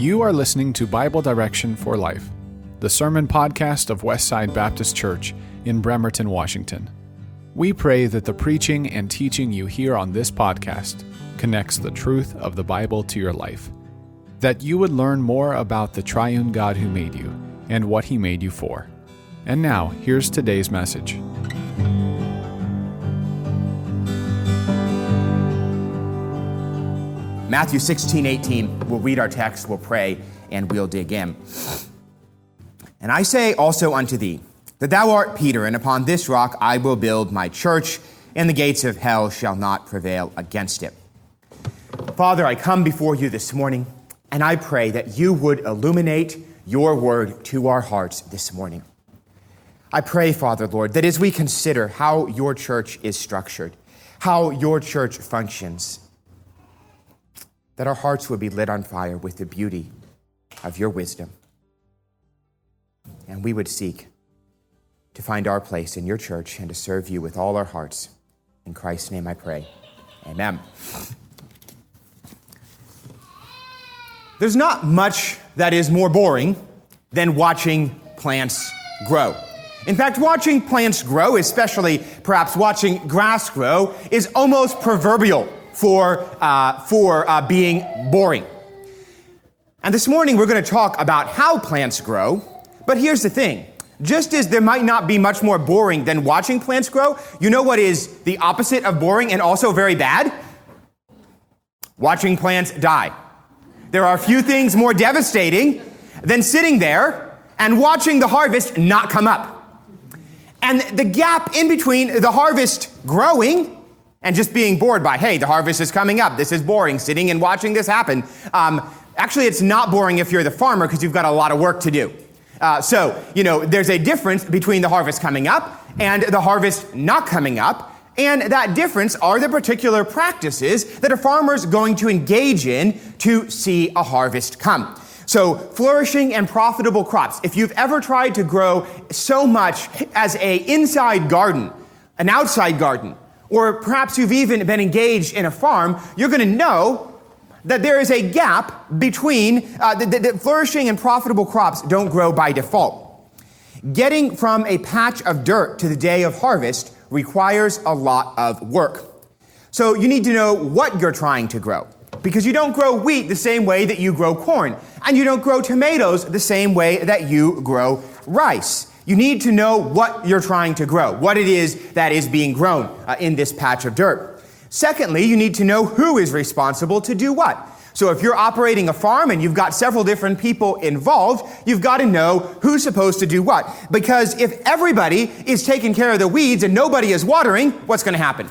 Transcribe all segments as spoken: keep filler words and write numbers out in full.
You are listening to Bible Direction for Life, the sermon podcast of Westside Baptist Church in Bremerton, Washington. We pray that the preaching and teaching you hear on this podcast connects the truth of the Bible to your life, that you would learn more about the triune God who made you and what he made you for. And now, here's today's message. Matthew sixteen, eighteen, we'll read our text, we'll pray, and we'll dig in. And I say also unto thee, that thou art Peter, and upon this rock I will build my church, and the gates of hell shall not prevail against it. Father, I come before you this morning, and I pray that you would illuminate your word to our hearts this morning. I pray, Father, Lord, that as we consider how your church is structured, how your church functions, that our hearts would be lit on fire with the beauty of your wisdom. And we would seek to find our place in your church and to serve you with all our hearts. In Christ's name I pray. Amen. There's not much that is more boring than watching plants grow. In fact, watching plants grow, especially perhaps watching grass grow, is almost proverbial for uh, for uh, being boring. And this morning we're going to talk about how plants grow, but here's the thing. Just as there might not be much more boring than watching plants grow, you know what is the opposite of boring and also very bad? Watching plants die. There are few things more devastating than sitting there and watching the harvest not come up. And the gap in between the harvest growing and just being bored by, hey, the harvest is coming up, this is boring, sitting and watching this happen. Um, actually, it's not boring if you're the farmer because you've got a lot of work to do. Uh, so, you know, there's a difference between the harvest coming up and the harvest not coming up. And that difference are the particular practices that a farmer is going to engage in to see a harvest come. So flourishing and profitable crops. If you've ever tried to grow so much as a inside garden, an outside garden, or perhaps you've even been engaged in a farm, you're going to know that there is a gap between uh, the, the flourishing and profitable crops don't grow by default. Getting from a patch of dirt to the day of harvest requires a lot of work. So you need to know what you're trying to grow, because you don't grow wheat the same way that you grow corn, and you don't grow tomatoes the same way that you grow rice. You need to know what you're trying to grow, what it is that is being grown uh, in this patch of dirt. Secondly, you need to know who is responsible to do what. So if you're operating a farm and you've got several different people involved, you've got to know who's supposed to do what. Because if everybody is taking care of the weeds and nobody is watering, what's going to happen?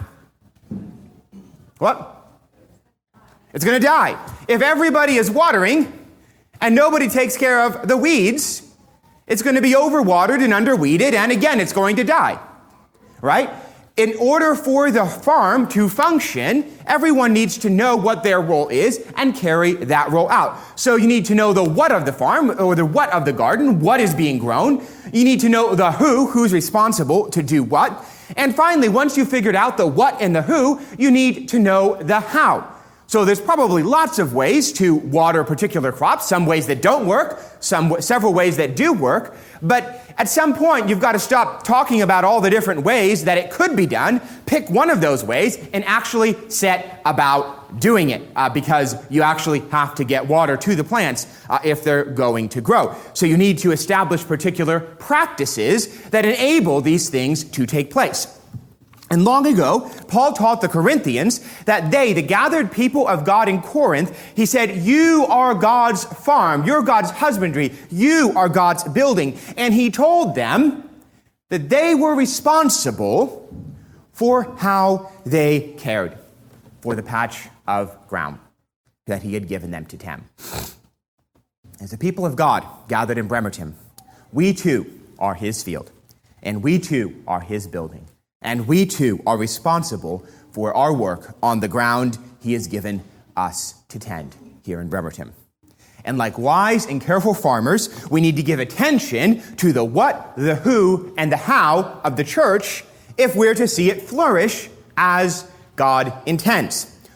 What? It's going to die. If everybody is watering and nobody takes care of the weeds, it's going to be overwatered and underweeded, and again, it's going to die, right? In order for the farm to function, everyone needs to know what their role is and carry that role out. So you need to know the what of the farm, or the what of the garden, what is being grown. You need to know the who, who's responsible to do what. And finally, once you've figured out the what and the who, you need to know the how. So there's probably lots of ways to water particular crops, some ways that don't work, some several ways that do work, but at some point you've got to stop talking about all the different ways that it could be done, pick one of those ways, and actually set about doing it, uh, because you actually have to get water to the plants uh, if they're going to grow. So you need to establish particular practices that enable these things to take place. And long ago, Paul taught the Corinthians that they, the gathered people of God in Corinth, he said, you are God's farm, you're God's husbandry, you are God's building. And he told them that they were responsible for how they cared for the patch of ground that he had given them to tend. As the people of God gathered in Bremerton, we too are his field, and we too are his building. And we too are responsible for our work on the ground he has given us to tend here in Bremerton. And like wise and careful farmers, we need to give attention to the what, the who, and the how of the church if we're to see it flourish as God intends.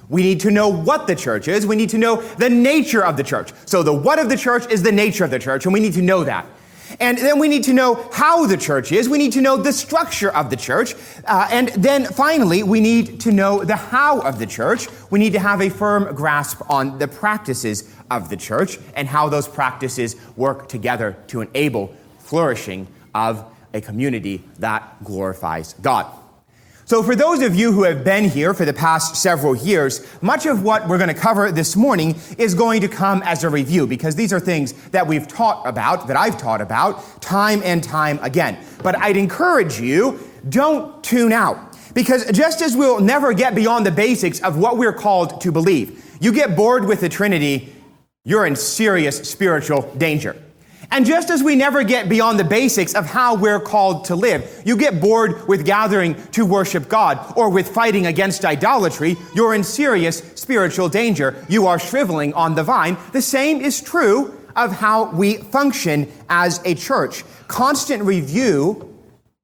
We need to know what the church is. We need to know the nature of the church. So the what of the church is the nature of the church, and we need to know that. And then we need to know how the church is. We need to know the structure of the church. Uh, and then finally, we need to know the how of the church. We need to have a firm grasp on the practices of the church and how those practices work together to enable flourishing of a community that glorifies God. So for those of you who have been here for the past several years, much of what we're going to cover this morning is going to come as a review, because these are things that we've taught about, that I've taught about, time and time again. But I'd encourage you, don't tune out, because just as we'll never get beyond the basics of what we're called to believe, you get bored with the Trinity, you're in serious spiritual danger. And just as we never get beyond the basics of how we're called to live, you get bored with gathering to worship God or with fighting against idolatry, you're in serious spiritual danger. You are shriveling on the vine. The same is true of how we function as a church. Constant review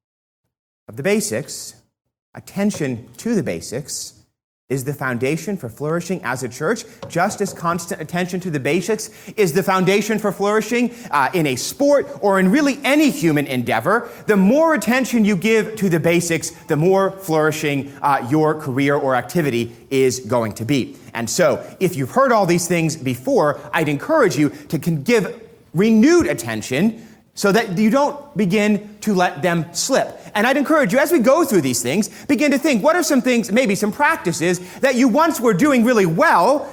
of the basics, attention to the basics, is the foundation for flourishing as a church, just as constant attention to the basics is the foundation for flourishing uh, in a sport or in really any human endeavor. The more attention you give to the basics, the more flourishing uh, your career or activity is going to be. And so, if you've heard all these things before, I'd encourage you to give renewed attention so that you don't begin to let them slip. And I'd encourage you, as we go through these things, begin to think, what are some things, maybe some practices that you once were doing really well,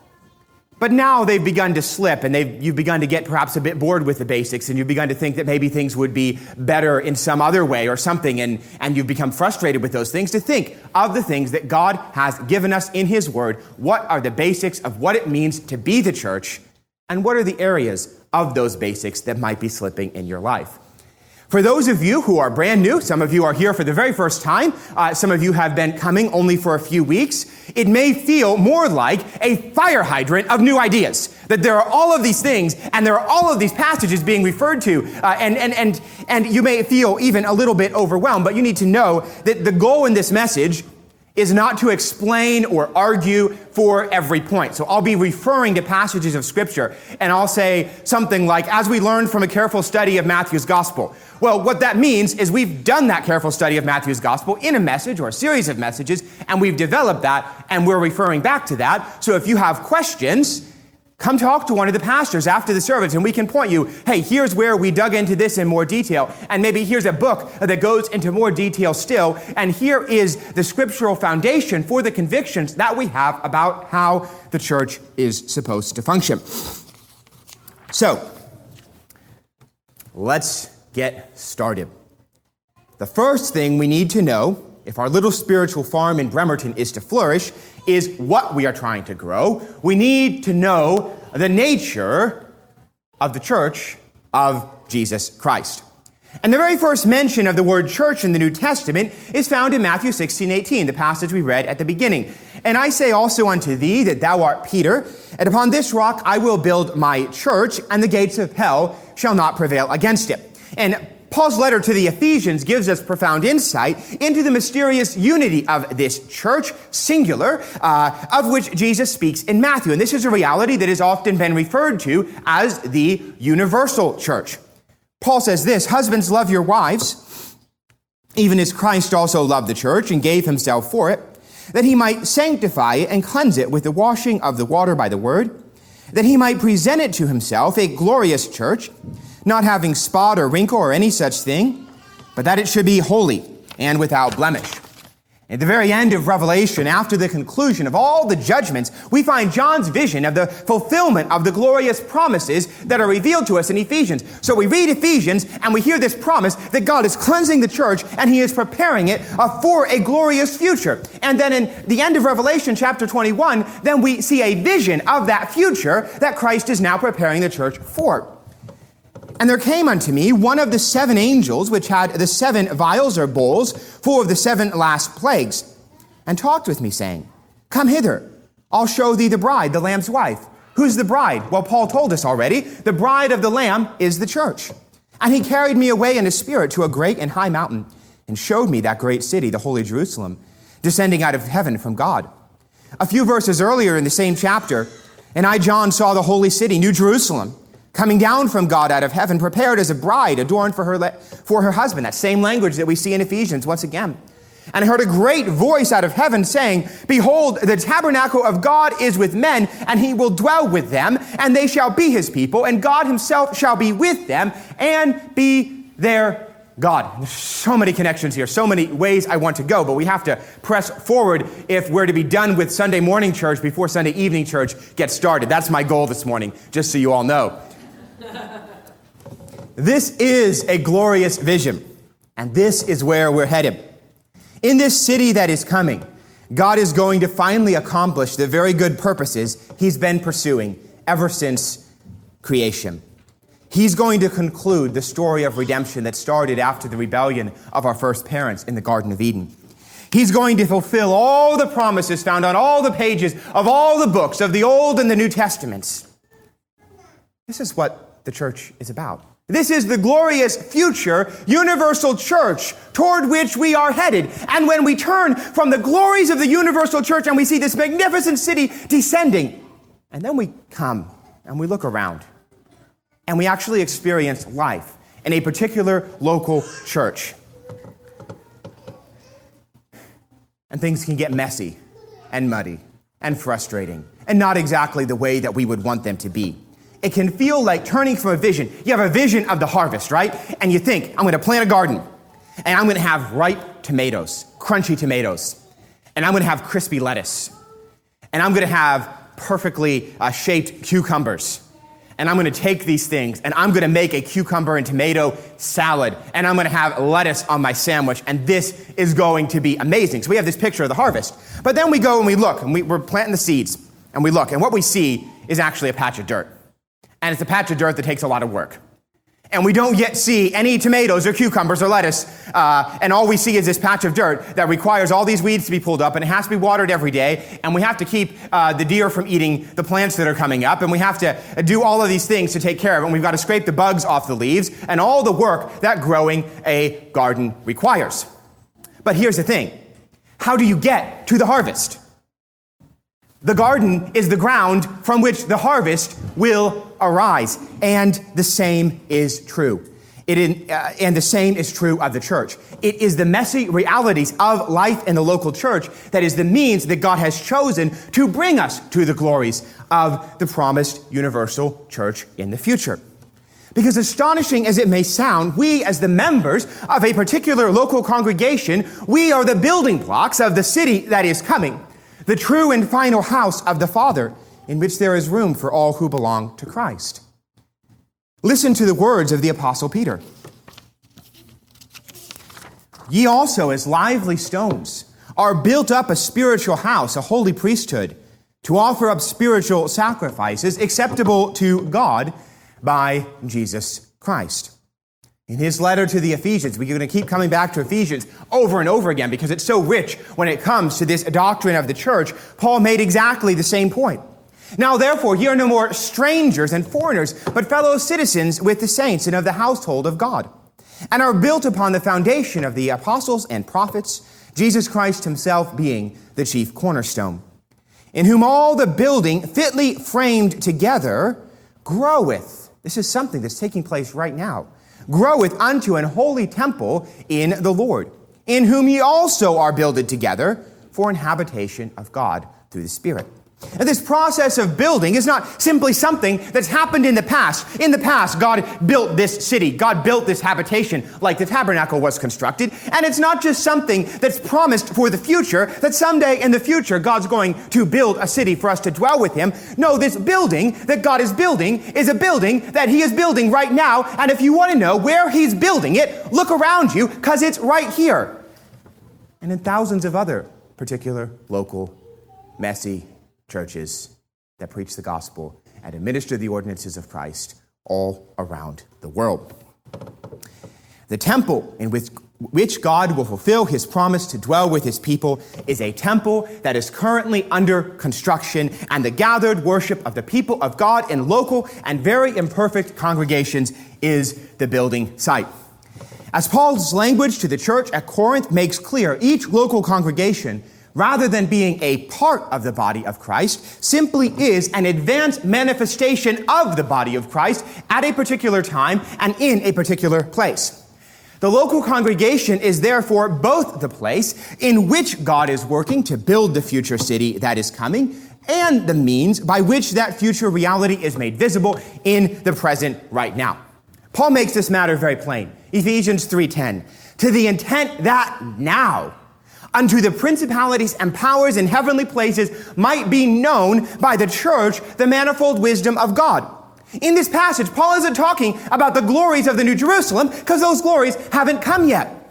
but now they've begun to slip, and they've, you've begun to get perhaps a bit bored with the basics, and you've begun to think that maybe things would be better in some other way or something, and, and you've become frustrated with those things. To think of the things that God has given us in His Word. What are the basics of what it means to be the church, and what are the areas of those basics that might be slipping in your life? For those of you who are brand new, some of you are here for the very first time, uh, some of you have been coming only for a few weeks, it may feel more like a fire hydrant of new ideas. That there are all of these things, and there are all of these passages being referred to, uh, and, and, and, and you may feel even a little bit overwhelmed, but you need to know that the goal in this message is not to explain or argue for every point. So I'll be referring to passages of Scripture, and I'll say something like, as we learned from a careful study of Matthew's Gospel. Well, what that means is we've done that careful study of Matthew's Gospel in a message or a series of messages, and we've developed that, and we're referring back to that. So if you have questions, come talk to one of the pastors after the service, and we can point you, hey, here's where we dug into this in more detail, and maybe here's a book that goes into more detail still, and here is the scriptural foundation for the convictions that we have about how the church is supposed to function. So, let's get started. The first thing we need to know, if our little spiritual farm in Bremerton is to flourish, is what we are trying to grow. We need to know the nature of the church of Jesus Christ. And the very first mention of the word church in the New Testament is found in Matthew sixteen eighteen, the passage we read at the beginning. And I say also unto thee that thou art Peter, and upon this rock I will build my church, and the gates of hell shall not prevail against it. And Paul's letter to the Ephesians gives us profound insight into the mysterious unity of this church, singular, uh, of which Jesus speaks in Matthew. And this is a reality that has often been referred to as the universal church. Paul says this, husbands, love your wives, even as Christ also loved the church and gave himself for it, that he might sanctify it and cleanse it with the washing of the water by the word, that he might present it to himself a glorious church, not having spot or wrinkle or any such thing, but that it should be holy and without blemish. At the very end of Revelation, after the conclusion of all the judgments, we find John's vision of the fulfillment of the glorious promises that are revealed to us in Ephesians. So we read Ephesians and we hear this promise that God is cleansing the church and he is preparing it uh, for a glorious future. And then in the end of Revelation chapter twenty-one, then we see a vision of that future that Christ is now preparing the church for. And there came unto me one of the seven angels, which had the seven vials or bowls, full of the seven last plagues, and talked with me, saying, Come hither, I'll show thee the bride, the Lamb's wife. Who's the bride? Well, Paul told us already. The bride of the Lamb is the church. And he carried me away in a spirit to a great and high mountain, and showed me that great city, the holy Jerusalem, descending out of heaven from God, A few verses earlier in the same chapter, and I, John, saw the holy city, New Jerusalem, coming down from God out of heaven, prepared as a bride adorned for her, le- for her husband. That same language that we see in Ephesians once again. And I heard a great voice out of heaven saying, Behold, the tabernacle of God is with men, and he will dwell with them, and they shall be his people, and God himself shall be with them, and be their God. There's so many connections here, so many ways I want to go, but we have to press forward if we're to be done with Sunday morning church before Sunday evening church gets started. That's my goal this morning, just so you all know. This is a glorious vision, and this is where we're headed. In this city that is coming, God is going to finally accomplish the very good purposes he's been pursuing ever since creation. He's going to conclude the story of redemption that started after the rebellion of our first parents in the Garden of Eden. He's going to fulfill all the promises found on all the pages of all the books of the Old and the New Testaments. This is what the church is about. This is the glorious future universal church toward which we are headed. And when we turn from the glories of the universal church and we see this magnificent city descending, and then we come and we look around and we actually experience life in a particular local church. And things can get messy and muddy and frustrating and not exactly the way that we would want them to be. It can feel like turning from a vision. You have a vision of the harvest, right? And you think, I'm going to plant a garden, and I'm going to have ripe tomatoes, crunchy tomatoes, and I'm going to have crispy lettuce, and I'm going to have perfectly uh, shaped cucumbers, and I'm going to take these things, and I'm going to make a cucumber and tomato salad, and I'm going to have lettuce on my sandwich, and this is going to be amazing. So we have this picture of the harvest. But then we go and we look, and we, we're planting the seeds, and we look, and what we see is actually a patch of dirt. And it's a patch of dirt that takes a lot of work. And we don't yet see any tomatoes or cucumbers or lettuce, uh, and all we see is this patch of dirt that requires all these weeds to be pulled up, and it has to be watered every day, and we have to keep uh, the deer from eating the plants that are coming up, and we have to do all of these things to take care of it, and we've got to scrape the bugs off the leaves, and all the work that growing a garden requires. But here's the thing. How do you get to the harvest? The garden is the ground from which the harvest will arise, and the same is true. It in, uh, and the same is true of the church. It is the messy realities of life in the local church that is the means that God has chosen to bring us to the glories of the promised universal church in the future. Because astonishing as it may sound, we as the members of a particular local congregation, we are the building blocks of the city that is coming. The true and final house of the Father, in which there is room for all who belong to Christ. Listen to the words of the Apostle Peter. Ye also, as lively stones, are built up a spiritual house, a holy priesthood, to offer up spiritual sacrifices acceptable to God by Jesus Christ. In his letter to the Ephesians, we're going to keep coming back to Ephesians over and over again because it's so rich when it comes to this doctrine of the church. Paul made exactly the same point. Now, therefore, ye are no more strangers and foreigners, but fellow citizens with the saints and of the household of God, and are built upon the foundation of the apostles and prophets, Jesus Christ himself being the chief cornerstone, in whom all the building fitly framed together groweth. This is something that's taking place right now. Groweth unto an holy temple in the Lord, in whom ye also are builded together for an habitation of God through the Spirit. And this process of building is not simply something that's happened in the past. In the past, God built this city. God built this habitation like the tabernacle was constructed. And it's not just something that's promised for the future, that someday in the future, God's going to build a city for us to dwell with him. No, this building that God is building is a building that he is building right now. And if you want to know where he's building it, look around you, because it's right here. And in thousands of other particular local, messy churches that preach the gospel and administer the ordinances of Christ all around the world. The temple in which, which God will fulfill his promise to dwell with his people is a temple that is currently under construction, and the gathered worship of the people of God in local and very imperfect congregations is the building site. As Paul's language to the church at Corinth makes clear, each local congregation rather than being a part of the body of Christ, simply is an advanced manifestation of the body of Christ at a particular time and in a particular place. The local congregation is therefore both the place in which God is working to build the future city that is coming and the means by which that future reality is made visible in the present right now. Paul makes this matter very plain. Ephesians three ten, to the intent that now unto the principalities and powers in heavenly places might be known by the church the manifold wisdom of God. In this passage, Paul isn't talking about the glories of the New Jerusalem because those glories haven't come yet.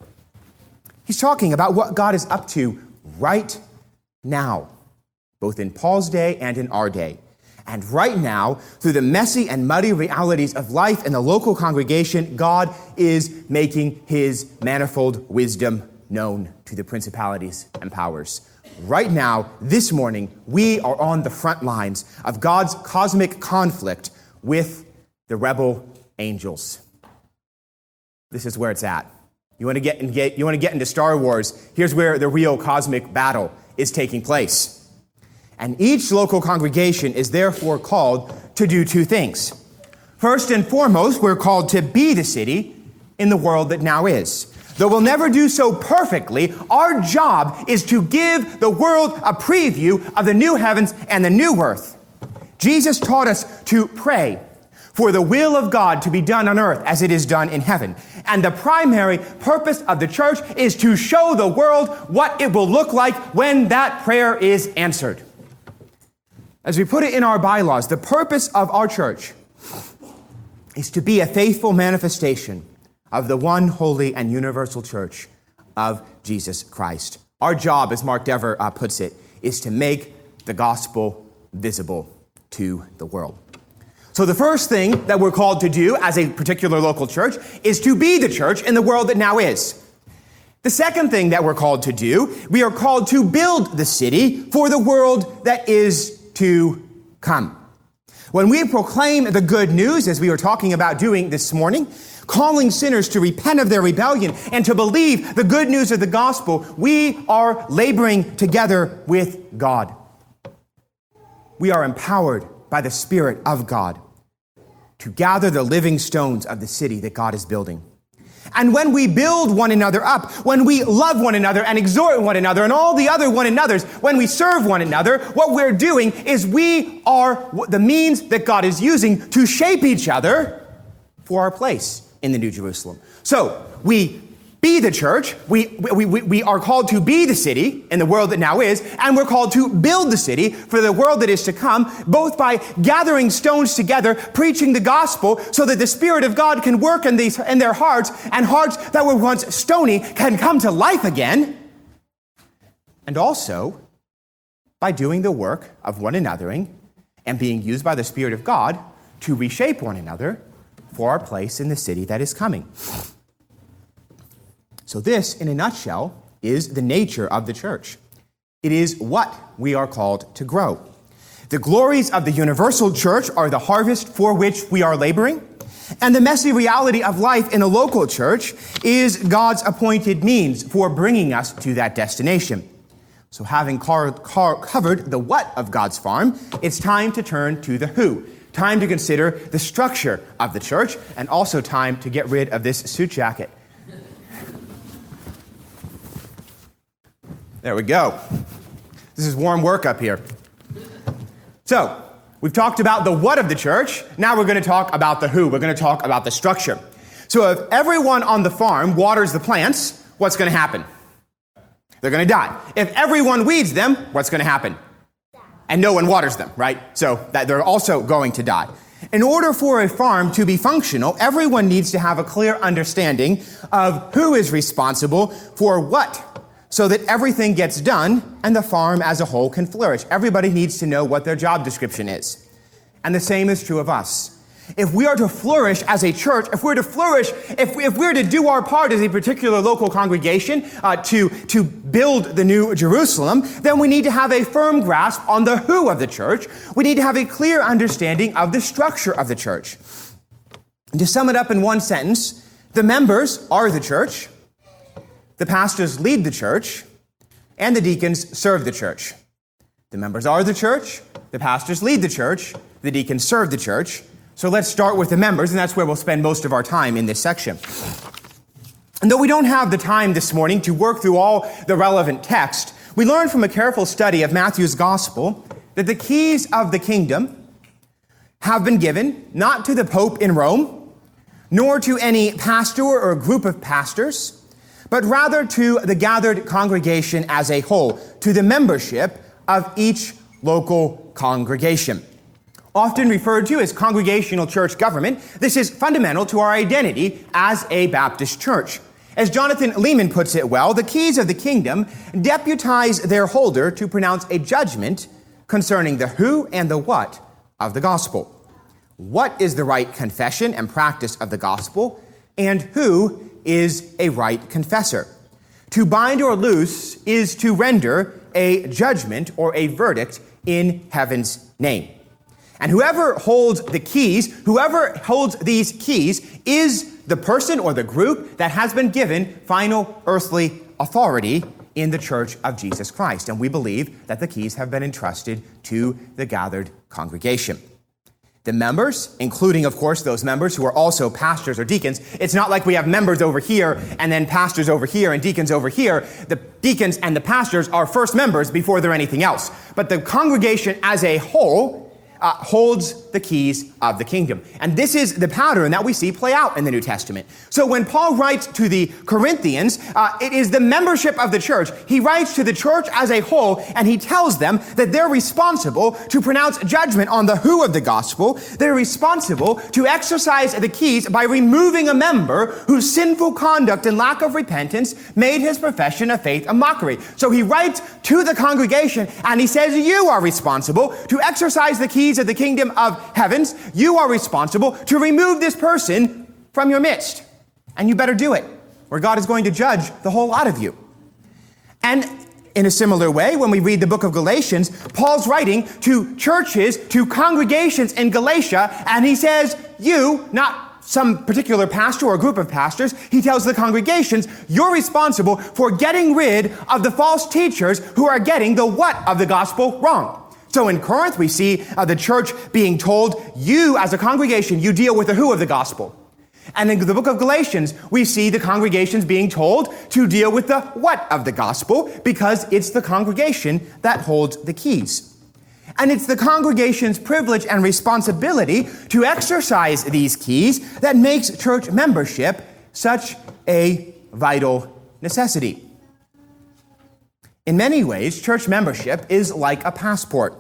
He's talking about what God is up to right now, both in Paul's day and in our day. And right now, through the messy and muddy realities of life in the local congregation, God is making his manifold wisdom known to the principalities and powers. Right now, this morning, we are on the front lines of God's cosmic conflict with the rebel angels. This is where it's at. You want to get, in, get you want to get into Star Wars? Here's where the real cosmic battle is taking place. And each local congregation is therefore called to do two things. First and foremost, we're called to be the city in the world that now is. Though we'll never do so perfectly, our job is to give the world a preview of the new heavens and the new earth. Jesus taught us to pray for the will of God to be done on earth as it is done in heaven. And the primary purpose of the church is to show the world what it will look like when that prayer is answered. As we put it in our bylaws, the purpose of our church is to be a faithful manifestation of the one holy and universal church of Jesus Christ. Our job, as Mark Dever uh, puts it, is to make the gospel visible to the world. So the first thing that we're called to do as a particular local church is to be the church in the world that now is. The second thing that we're called to do, we are called to build the city for the world that is to come. When we proclaim the good news, as we were talking about doing this morning, calling sinners to repent of their rebellion and to believe the good news of the gospel, we are laboring together with God. We are empowered by the Spirit of God to gather the living stones of the city that God is building. And when we build one another up, when we love one another and exhort one another and all the other one another's, when we serve one another, what we're doing is we are the means that God is using to shape each other for our place in the New Jerusalem. So we be the church, we, we, we, we are called to be the city in the world that now is, and we're called to build the city for the world that is to come, both by gathering stones together, preaching the gospel, so that the Spirit of God can work in these in their hearts, and hearts that were once stony can come to life again, and also by doing the work of one anothering and being used by the Spirit of God to reshape one another for our place in the city that is coming. So this, in a nutshell, is the nature of the church. It is what we are called to grow. The glories of the universal church are the harvest for which we are laboring, and the messy reality of life in a local church is God's appointed means for bringing us to that destination. So having car- car- covered the what of God's farm, it's time to turn to the who. Time to consider the structure of the church, and also time to get rid of this suit jacket. There we go. This is warm work up here. So, we've talked about the what of the church. Now we're going to talk about the who. We're going to talk about the structure. So if everyone on the farm waters the plants, what's going to happen? They're going to die. If everyone weeds them, what's going to happen? And no one waters them, right? So that they're also going to die. In order for a farm to be functional, everyone needs to have a clear understanding of who is responsible for what, so that everything gets done and the farm as a whole can flourish. Everybody needs to know what their job description is. And the same is true of us. If we are to flourish as a church, if we're to flourish, if, we, if we're to do our part as a particular local congregation uh, to, to build the New Jerusalem, then we need to have a firm grasp on the who of the church. We need to have a clear understanding of the structure of the church. And to sum it up in one sentence, the members are the church. The pastors lead the church, and the deacons serve the church. The members are the church, the pastors lead the church, the deacons serve the church. So let's start with the members, and that's where we'll spend most of our time in this section. And though we don't have the time this morning to work through all the relevant text, we learn from a careful study of Matthew's gospel that the keys of the kingdom have been given not to the Pope in Rome, nor to any pastor or group of pastors, but rather to the gathered congregation as a whole, to the membership of each local congregation. Often referred to as congregational church government, this is fundamental to our identity as a Baptist church. As Jonathan Leeman puts it well, the keys of the kingdom deputize their holder to pronounce a judgment concerning the who and the what of the gospel. What is the right confession and practice of the gospel, and who is a right confessor? To bind or loose is to render a judgment or a verdict in heaven's name. And whoever holds the keys, whoever holds these keys is the person or the group that has been given final earthly authority in the church of Jesus Christ. And we believe that the keys have been entrusted to the gathered congregation. The members, including, of course, those members who are also pastors or deacons, it's not like we have members over here and then pastors over here and deacons over here. The deacons and the pastors are first members before they're anything else. But the congregation as a whole Uh, holds the keys of the kingdom. And this is the pattern that we see play out in the New Testament. So when Paul writes to the Corinthians, uh, it is the membership of the church. He writes to the church as a whole, and he tells them that they're responsible to pronounce judgment on the who of the gospel. They're responsible to exercise the keys by removing a member whose sinful conduct and lack of repentance made his profession of faith a mockery. So he writes to the congregation, and he says, you are responsible to exercise the keys of the kingdom of heavens. You are responsible to remove this person from your midst. And you better do it, or God is going to judge the whole lot of you. And in a similar way, when we read the book of Galatians, Paul's writing to churches, to congregations in Galatia, and he says, you, not some particular pastor or group of pastors, he tells the congregations, you're responsible for getting rid of the false teachers who are getting the what of the gospel wrong. So in Corinth, we see uh, the church being told, you as a congregation, you deal with the who of the gospel. And in the book of Galatians, we see the congregations being told to deal with the what of the gospel, because it's the congregation that holds the keys. And it's the congregation's privilege and responsibility to exercise these keys that makes church membership such a vital necessity. In many ways, church membership is like a passport.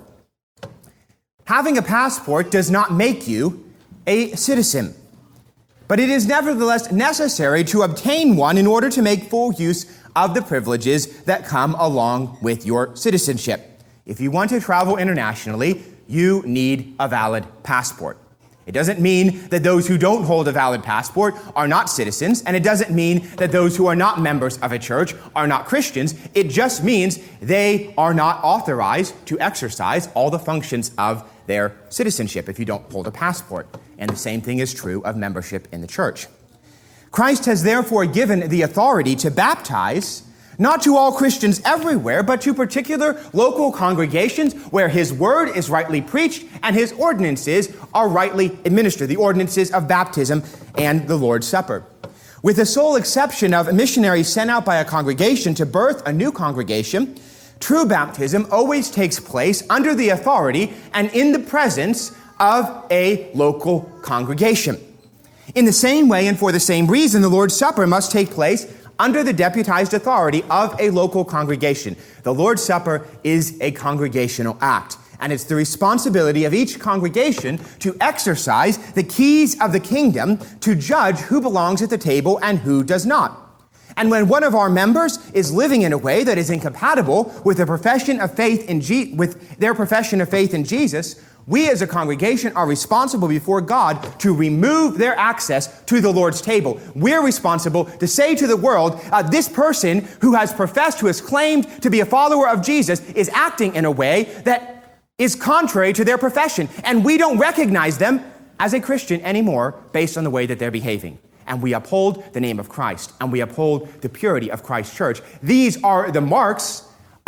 Having a passport does not make you a citizen, but it is nevertheless necessary to obtain one in order to make full use of the privileges that come along with your citizenship. If you want to travel internationally, you need a valid passport. It doesn't mean that those who don't hold a valid passport are not citizens, and it doesn't mean that those who are not members of a church are not Christians. It just means they are not authorized to exercise all the functions of their citizenship if you don't hold a passport. And the same thing is true of membership in the church. Christ has therefore given the authority to baptize not to all Christians everywhere, but to particular local congregations where his word is rightly preached and his ordinances are rightly administered, the ordinances of baptism and the Lord's Supper. With the sole exception of missionaries sent out by a congregation to birth a new congregation, true baptism always takes place under the authority and in the presence of a local congregation. In the same way and for the same reason, the Lord's Supper must take place under the deputized authority of a local congregation. The Lord's Supper is a congregational act, and it's the responsibility of each congregation to exercise the keys of the kingdom to judge who belongs at the table and who does not. And when one of our members is living in a way that is incompatible with the profession of faith in Je- with their profession of faith in Jesus, we as a congregation are responsible before God to remove their access to the Lord's table. We're responsible to say to the world, uh, this person who has professed, who has claimed to be a follower of Jesus, is acting in a way that is contrary to their profession. And we don't recognize them as a Christian anymore based on the way that they're behaving. And we uphold the name of Christ, and we uphold the purity of Christ's church. These are the marks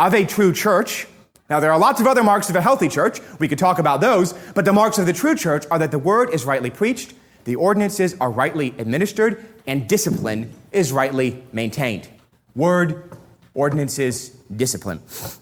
of a true church. Now, there are lots of other marks of a healthy church. We could talk about those, but the marks of the true church are that the word is rightly preached, the ordinances are rightly administered, and discipline is rightly maintained. Word, ordinances, discipline.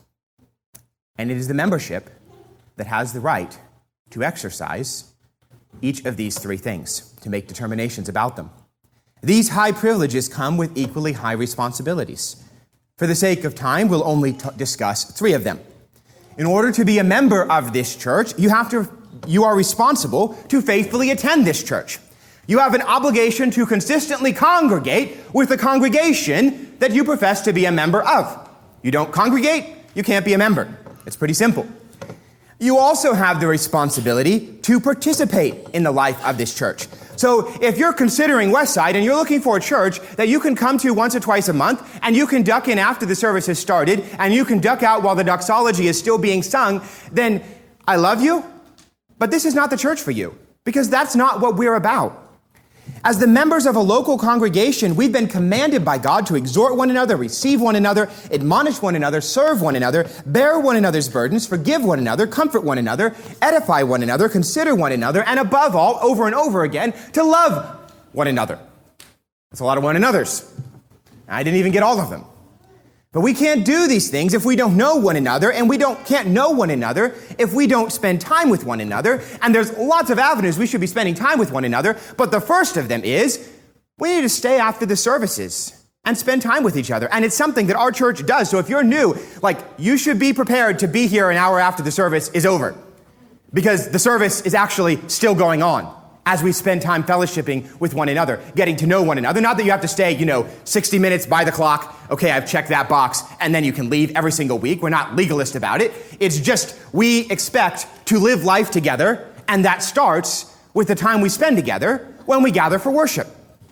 And it is the membership that has the right to exercise each of these three things, to make determinations about them. These high privileges come with equally high responsibilities. For the sake of time, we'll only t- discuss three of them. In order to be a member of this church, you have to, you are responsible to faithfully attend this church. You have an obligation to consistently congregate with the congregation that you profess to be a member of. You don't congregate, you can't be a member. It's pretty simple. You also have the responsibility to participate in the life of this church. So if you're considering Westside and you're looking for a church that you can come to once or twice a month and you can duck in after the service has started and you can duck out while the doxology is still being sung, then I love you, but this is not the church for you, because that's not what we're about. As the members of a local congregation, we've been commanded by God to exhort one another, receive one another, admonish one another, serve one another, bear one another's burdens, forgive one another, comfort one another, edify one another, consider one another, and above all, over and over again, to love one another. That's a lot of one another's. I didn't even get all of them. But we can't do these things if we don't know one another, and we don't can't know one another if we don't spend time with one another. And there's lots of avenues we should be spending time with one another, but the first of them is we need to stay after the services and spend time with each other. And it's something that our church does. So if you're new, like, you should be prepared to be here an hour after the service is over, because the service is actually still going on as we spend time fellowshipping with one another, getting to know one another. Not that you have to stay, you know, sixty minutes by the clock. Okay, I've checked that box, and then you can leave every single week. We're not legalist about it. It's just we expect to live life together, and that starts with the time we spend together when we gather for worship.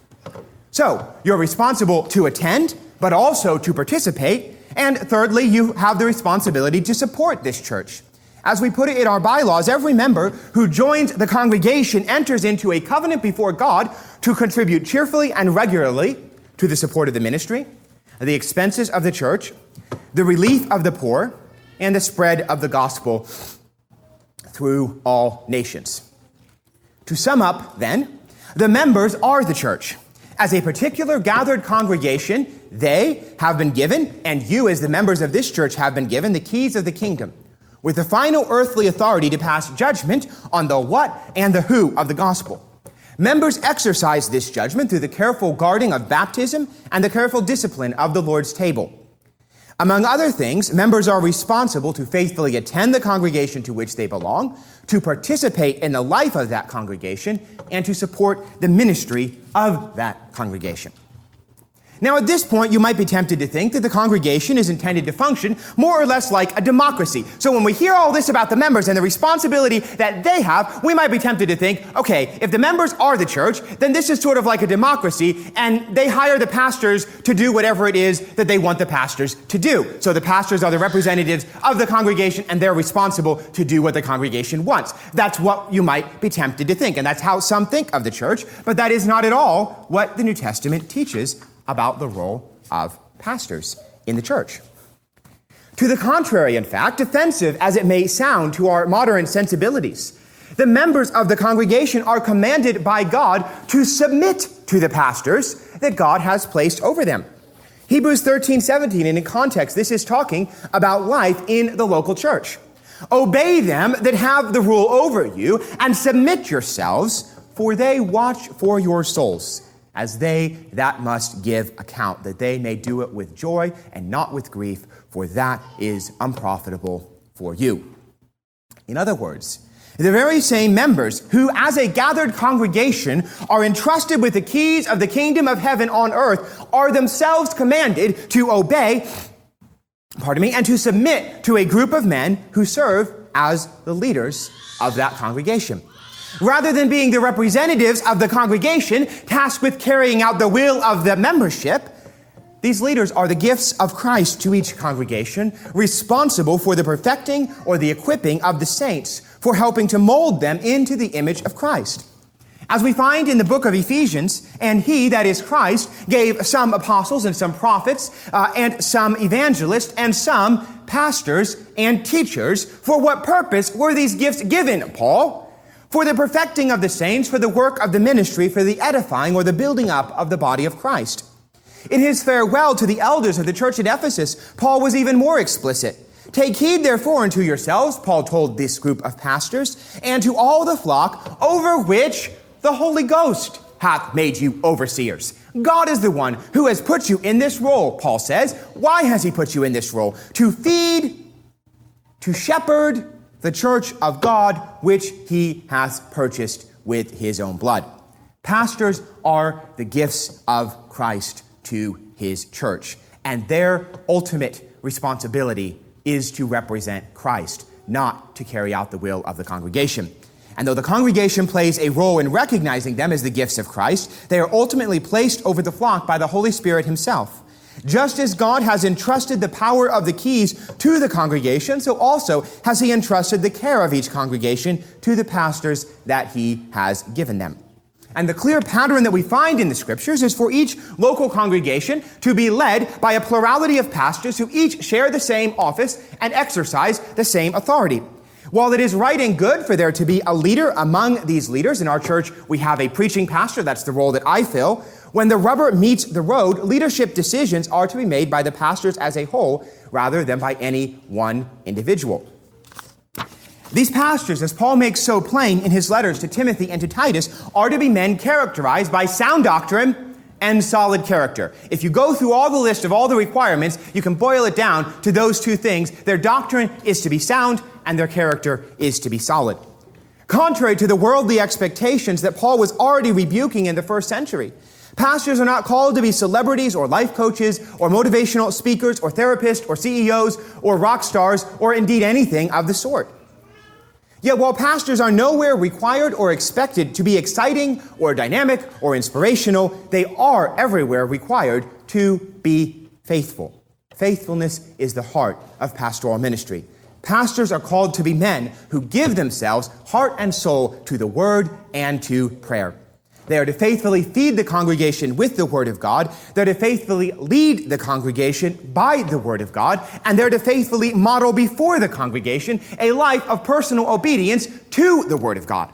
So, you're responsible to attend, but also to participate. And thirdly, you have the responsibility to support this church. As we put it in our bylaws, every member who joins the congregation enters into a covenant before God to contribute cheerfully and regularly to the support of the ministry, the expenses of the church, the relief of the poor, and the spread of the gospel through all nations. To sum up, then, the members are the church. As a particular gathered congregation, they have been given, and you as the members of this church have been given, the keys of the kingdom, with the final earthly authority to pass judgment on the what and the who of the gospel. Members exercise this judgment through the careful guarding of baptism and the careful discipline of the Lord's table. Among other things, members are responsible to faithfully attend the congregation to which they belong, to participate in the life of that congregation, and to support the ministry of that congregation. Now, at this point, you might be tempted to think that the congregation is intended to function more or less like a democracy. So when we hear all this about the members and the responsibility that they have, we might be tempted to think, okay, if the members are the church, then this is sort of like a democracy, and they hire the pastors to do whatever it is that they want the pastors to do. So the pastors are the representatives of the congregation, and they're responsible to do what the congregation wants. That's what you might be tempted to think, and that's how some think of the church, but that is not at all what the New Testament teaches about the role of pastors in the church. To the contrary, in fact, defensive as it may sound to our modern sensibilities, the members of the congregation are commanded by God to submit to the pastors that God has placed over them. Hebrews thirteen seventeen, and in context, this is talking about life in the local church. Obey them that have the rule over you, and submit yourselves, for they watch for your souls, as they that must give account, that they may do it with joy and not with grief, for that is unprofitable for you. In other words, the very same members who, as a gathered congregation, are entrusted with the keys of the kingdom of heaven on earth, are themselves commanded to obey, pardon me, and to submit to a group of men who serve as the leaders of that congregation. Rather than being the representatives of the congregation tasked with carrying out the will of the membership, these leaders are the gifts of Christ to each congregation, responsible for the perfecting or the equipping of the saints, for helping to mold them into the image of Christ. As we find in the book of Ephesians, and he, that is Christ, gave some apostles and some prophets uh, and some evangelists and some pastors and teachers. For what purpose were these gifts given, Paul? For the perfecting of the saints, for the work of the ministry, for the edifying or the building up of the body of Christ. In his farewell to the elders of the church at Ephesus, Paul was even more explicit. Take heed, therefore, unto yourselves, Paul told this group of pastors, and to all the flock over which the Holy Ghost hath made you overseers. God is the one who has put you in this role, Paul says. Why has he put you in this role? To feed, to shepherd the church of God, which he has purchased with his own blood. Pastors are the gifts of Christ to his church, and their ultimate responsibility is to represent Christ, not to carry out the will of the congregation. And though the congregation plays a role in recognizing them as the gifts of Christ, they are ultimately placed over the flock by the Holy Spirit himself. Just as God has entrusted the power of the keys to the congregation, so also has he entrusted the care of each congregation to the pastors that he has given them. And the clear pattern that we find in the scriptures is for each local congregation to be led by a plurality of pastors who each share the same office and exercise the same authority. While it is right and good for there to be a leader among these leaders, in our church we have a preaching pastor, that's the role that I fill. When the rubber meets the road, leadership decisions are to be made by the pastors as a whole rather than by any one individual. These pastors, as Paul makes so plain in his letters to Timothy and to Titus, are to be men characterized by sound doctrine and solid character. If you go through all the list of all the requirements, you can boil it down to those two things. Their doctrine is to be sound and their character is to be solid. Contrary to the worldly expectations that Paul was already rebuking in the first century, pastors are not called to be celebrities or life coaches or motivational speakers or therapists or C E Os or rock stars or indeed anything of the sort. Yet while pastors are nowhere required or expected to be exciting or dynamic or inspirational, they are everywhere required to be faithful. Faithfulness is the heart of pastoral ministry. Pastors are called to be men who give themselves heart and soul to the word and to prayer. They are to faithfully feed the congregation with the word of God. They're to faithfully lead the congregation by the word of God. And they're to faithfully model before the congregation a life of personal obedience to the word of God.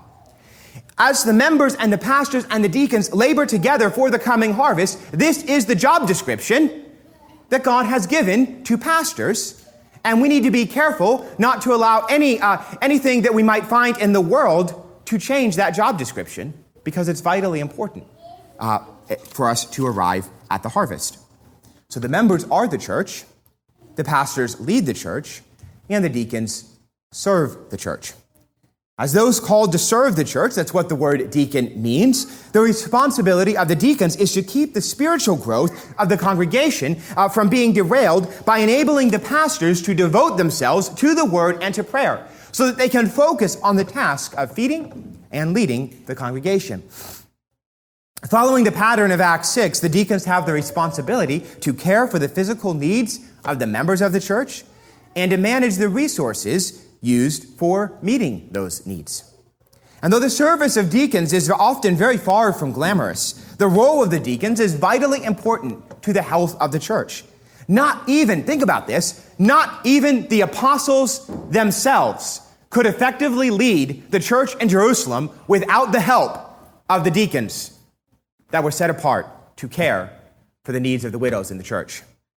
As the members and the pastors and the deacons labor together for the coming harvest, this is the job description that God has given to pastors. And we need to be careful not to allow any uh, anything that we might find in the world to change that job description, because it's vitally important uh, for us to arrive at the harvest. So the members are the church, the pastors lead the church, and the deacons serve the church. As those called to serve the church, that's what the word deacon means, the responsibility of the deacons is to keep the spiritual growth of the congregation uh, from being derailed by enabling the pastors to devote themselves to the word and to prayer, so that they can focus on the task of feeding and leading the congregation. Following the pattern of Acts six, the deacons have the responsibility to care for the physical needs of the members of the church and to manage the resources used for meeting those needs. And though the service of deacons is often very far from glamorous, the role of the deacons is vitally important to the health of the church. Not even, think about this, not even the apostles themselves could effectively lead the church in Jerusalem without the help of the deacons that were set apart to care for the needs of the widows in the church.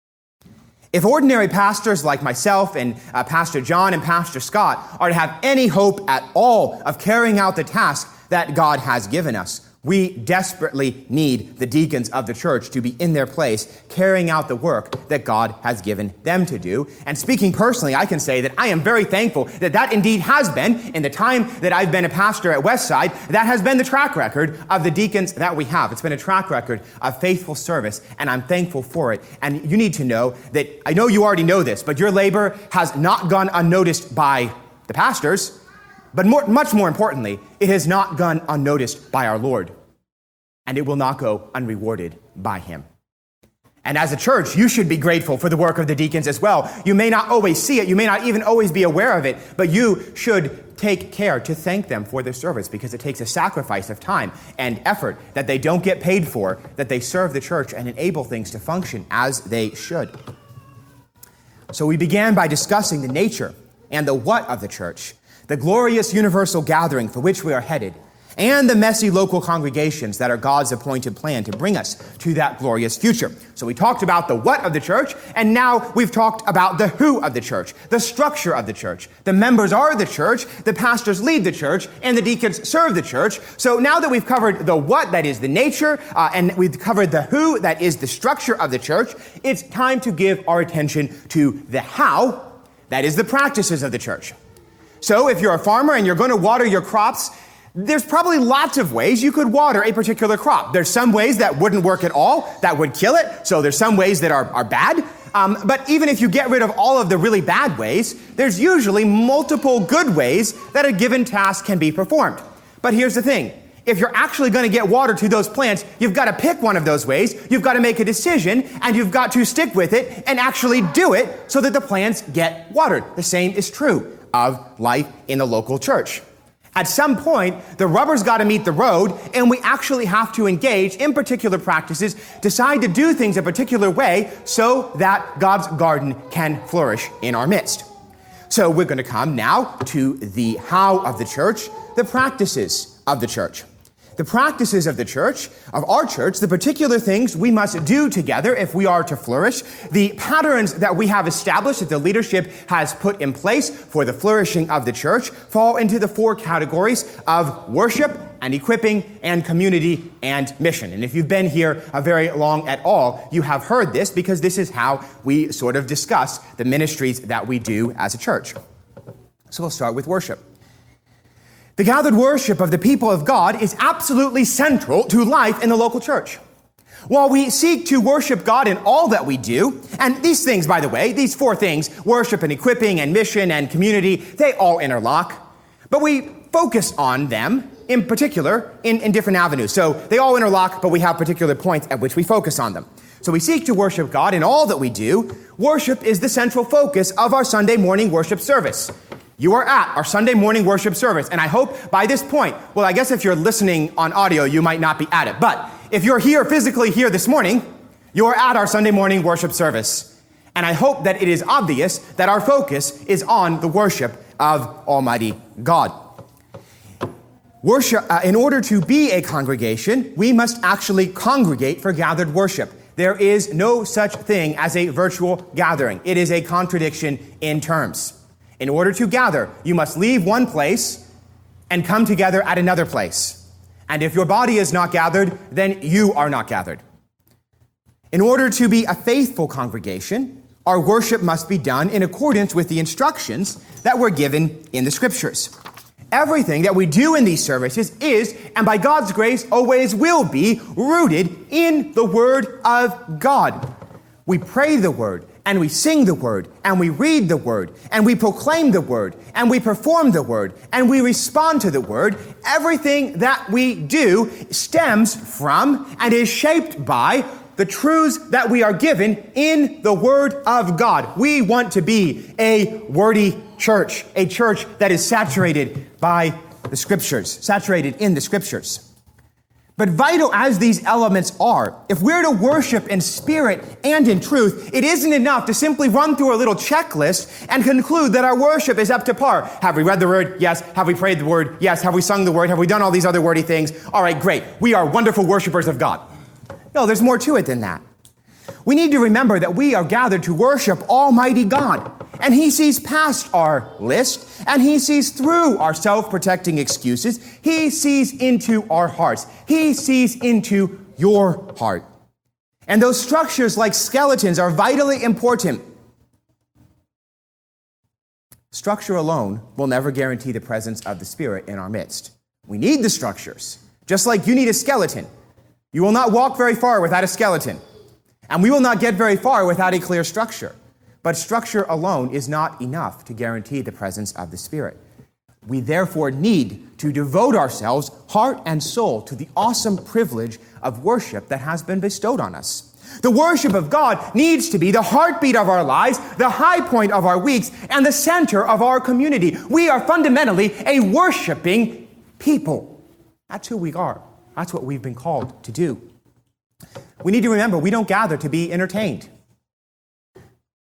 If ordinary pastors like myself and uh, Pastor John and Pastor Scott are to have any hope at all of carrying out the task that God has given us, we desperately need the deacons of the church to be in their place, carrying out the work that God has given them to do. And speaking personally, I can say that I am very thankful that that indeed has been, in the time that I've been a pastor at Westside, that has been the track record of the deacons that we have. It's been a track record of faithful service, and I'm thankful for it. And you need to know that, I know you already know this, but your labor has not gone unnoticed by the pastors. But more, much more importantly, it has not gone unnoticed by our Lord, and it will not go unrewarded by him. And as a church, you should be grateful for the work of the deacons as well. You may not always see it, you may not even always be aware of it, but you should take care to thank them for their service, because it takes a sacrifice of time and effort that they don't get paid for, that they serve the church and enable things to function as they should. So we began by discussing the nature and the what of the church, the glorious universal gathering for which we are headed, and the messy local congregations that are God's appointed plan to bring us to that glorious future. So we talked about the what of the church, and now we've talked about the who of the church, the structure of the church. The members are the church, the pastors lead the church, and the deacons serve the church. So now that we've covered the what, that is the nature, uh, and we've covered the who, that is the structure of the church, it's time to give our attention to the how, that is the practices of the church. So if you're a farmer and you're going to water your crops, there's probably lots of ways you could water a particular crop. There's some ways that wouldn't work at all, that would kill it. So there's some ways that are, are bad. Um, but even if you get rid of all of the really bad ways, there's usually multiple good ways that a given task can be performed. But here's the thing. If you're actually going to get water to those plants, you've got to pick one of those ways, you've got to make a decision, and you've got to stick with it and actually do it so that the plants get watered. The same is true of life in the local church. At some point, the rubber's got to meet the road, and we actually have to engage in particular practices, decide to do things a particular way so that God's garden can flourish in our midst. So we're going to come now to the how of the church, the practices of the church. The practices of the church, of our church, the particular things we must do together if we are to flourish, the patterns that we have established that the leadership has put in place for the flourishing of the church fall into the four categories of worship and equipping and community and mission. And if you've been here a very long at all, you have heard this because this is how we sort of discuss the ministries that we do as a church. So we'll start with worship. The gathered worship of the people of God is absolutely central to life in the local church. While we seek to worship God in all that we do, and these things, by the way, these four things, worship and equipping and mission and community, they all interlock, but we focus on them in particular in, in different avenues. So they all interlock, but we have particular points at which we focus on them. So we seek to worship God in all that we do. Worship is the central focus of our Sunday morning worship service. You are at our Sunday morning worship service, and I hope by this point, well, I guess if you're listening on audio, you might not be at it, but if you're here physically here this morning, you are at our Sunday morning worship service, and I hope that it is obvious that our focus is on the worship of Almighty God. Worship, uh, in order to be a congregation, we must actually congregate for gathered worship. There is no such thing as a virtual gathering. It is a contradiction in terms. In order to gather, you must leave one place and come together at another place. And if your body is not gathered, then you are not gathered. In order to be a faithful congregation, our worship must be done in accordance with the instructions that were given in the Scriptures. Everything that we do in these services is, and by God's grace, always will be, rooted in the Word of God. We pray the Word, and we sing the Word, and we read the Word, and we proclaim the Word, and we perform the Word, and we respond to the Word. Everything that we do stems from and is shaped by the truths that we are given in the Word of God. We want to be a wordy church, a church that is saturated by the Scriptures, saturated in the Scriptures. But vital as these elements are, if we're to worship in spirit and in truth, it isn't enough to simply run through a little checklist and conclude that our worship is up to par. Have we read the Word? Yes. Have we prayed the Word? Yes. Have we sung the Word? Have we done all these other wordy things? All right, great. We are wonderful worshipers of God. No, there's more to it than that. We need to remember that we are gathered to worship Almighty God, and He sees past our list, and He sees through our self-protecting excuses. He sees into our hearts. He sees into your heart. And those structures, like skeletons, are vitally important. Structure alone will never guarantee the presence of the Spirit in our midst. We need the structures, just like you need a skeleton. You will not walk very far without a skeleton. And we will not get very far without a clear structure. But structure alone is not enough to guarantee the presence of the Spirit. We therefore need to devote ourselves, heart and soul, to the awesome privilege of worship that has been bestowed on us. The worship of God needs to be the heartbeat of our lives, the high point of our weeks, and the center of our community. We are fundamentally a worshiping people. That's who we are. That's what we've been called to do. We need to remember we don't gather to be entertained.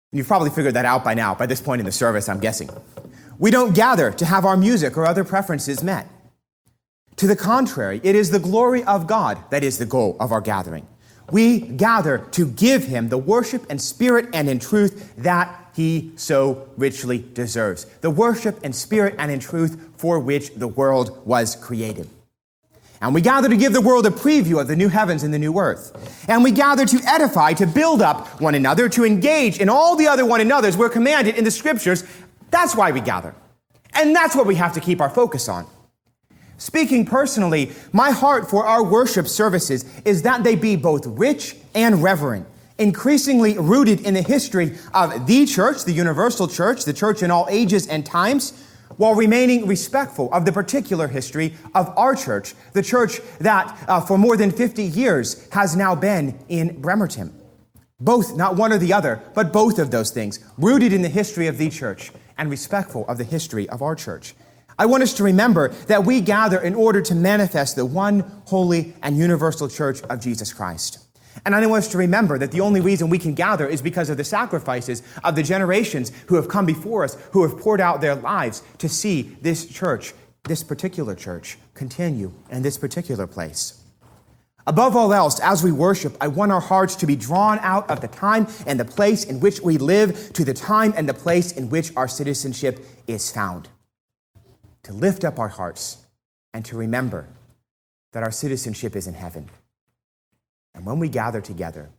You've probably figured that out by now, by this point in the service, I'm guessing. We don't gather to have our music or other preferences met. To the contrary, it is the glory of God that is the goal of our gathering. We gather to give him the worship in spirit and in truth that he so richly deserves. The worship in spirit and in truth for which the world was created. And we gather to give the world a preview of the new heavens and the new earth. And we gather to edify, to build up one another, to engage in all the other one another's we're commanded in the scriptures. That's why we gather. And that's what we have to keep our focus on. Speaking personally, my heart for our worship services is that they be both rich and reverent, increasingly rooted in the history of the church, the universal church, the church in all ages and times, while remaining respectful of the particular history of our church, the church that uh, for more than fifty years has now been in Bremerton. Both, not one or the other, but both of those things, rooted in the history of the church and respectful of the history of our church. I want us to remember that we gather in order to manifest the one holy and universal church of Jesus Christ. And I want us to remember that the only reason we can gather is because of the sacrifices of the generations who have come before us, who have poured out their lives to see this church, this particular church, continue in this particular place. Above all else, as we worship, I want our hearts to be drawn out of the time and the place in which we live to the time and the place in which our citizenship is found. To lift up our hearts and to remember that our citizenship is in heaven. And when we gather together,